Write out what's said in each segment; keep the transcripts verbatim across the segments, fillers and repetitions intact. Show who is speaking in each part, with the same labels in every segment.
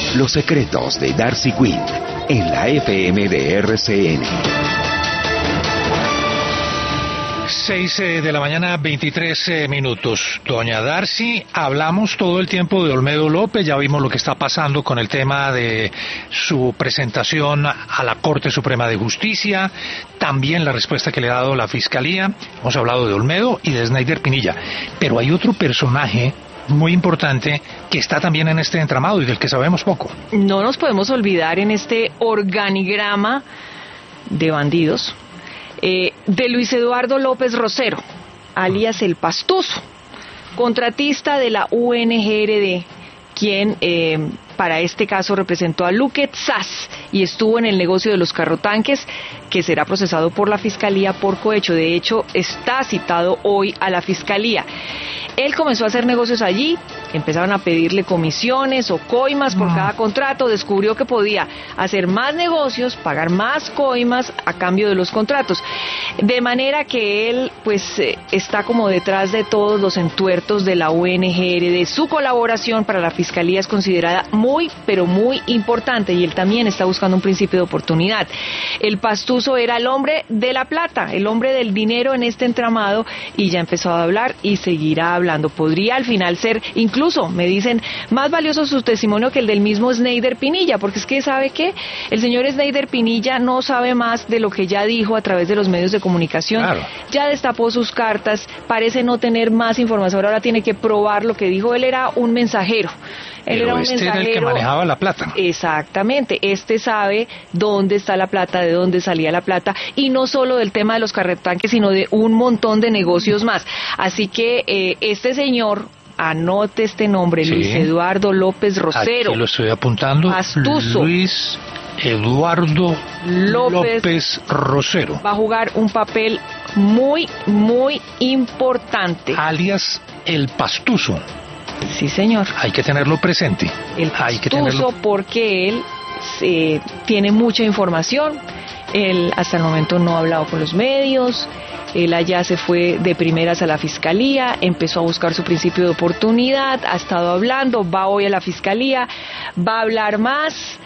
Speaker 1: Los secretos de Darcy Quinn en la F M de R C N.
Speaker 2: seis de la mañana, veintitrés minutos. Doña Darcy, hablamos todo el tiempo de Olmedo López, ya vimos lo que está pasando con el tema de su presentación a la Corte Suprema de Justicia, también la respuesta que le ha dado la Fiscalía. Hemos hablado de Olmedo y de Snyder Pinilla, pero hay otro personaje muy importante que está también en este entramado y del que sabemos poco.
Speaker 3: No nos podemos olvidar en este organigrama de bandidos eh, de Luis Eduardo López Rosero, alias El Pastuso, contratista de la U N G R D, quien eh, para este caso representó a Luque Tzaz y estuvo en el negocio de los carrotanques, que será procesado por la Fiscalía por cohecho. De hecho, está citado hoy a la Fiscalía. Él comenzó a hacer negocios allí, empezaron a pedirle comisiones o coimas por cada contrato, descubrió que podía hacer más negocios, pagar más coimas a cambio de los contratos, de manera que él pues eh, está como detrás de todos los entuertos de la U N G R D. Su colaboración para la Fiscalía es considerada muy, pero muy importante, y él también está buscando un principio de oportunidad. El Pastuso era el hombre de la plata, el hombre del dinero en este entramado, y ya empezó a hablar y seguirá hablando. Podría al final ser, incluso me dicen, más valioso su testimonio que el del mismo Snyder Pinilla, porque es que ¿sabe qué? El señor Snyder Pinilla no sabe más de lo que ya dijo a través de los medios de comunicación. Claro. Ya destapó sus cartas, parece no tener más información, ahora tiene que probar lo que dijo. Él era un mensajero. Él
Speaker 2: Pero
Speaker 3: era un
Speaker 2: este
Speaker 3: mensajero.
Speaker 2: Era el que manejaba la plata.
Speaker 3: Exactamente, este sabe dónde está la plata, de dónde salía la plata, y no solo del tema de los carretanques, sino de un montón de negocios más. Así que eh, este señor, anote este nombre, sí. Luis Eduardo López Rosero.
Speaker 2: Aquí lo estoy apuntando.
Speaker 3: Pastuso.
Speaker 2: Luis Eduardo López, López Rosero.
Speaker 3: Va a jugar un papel muy, muy importante.
Speaker 2: Alias El Pastuso.
Speaker 3: Sí, señor.
Speaker 2: Hay que tenerlo presente.
Speaker 3: El Pastuso,
Speaker 2: Hay que tenerlo...
Speaker 3: porque él eh, tiene mucha información. Él hasta el momento no ha hablado con los medios. Él allá se fue de primeras a la Fiscalía, empezó a buscar su principio de oportunidad, ha estado hablando, va hoy a la Fiscalía, va a hablar más,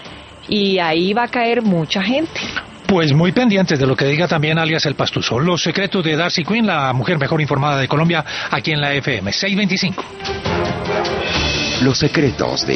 Speaker 3: y ahí va a caer mucha gente.
Speaker 2: Pues muy pendientes de lo que diga también alias El Pastuso. Los secretos de Darcy Quinn, la mujer mejor informada de Colombia, aquí en la F M. seiscientos veinticinco.
Speaker 1: Los secretos de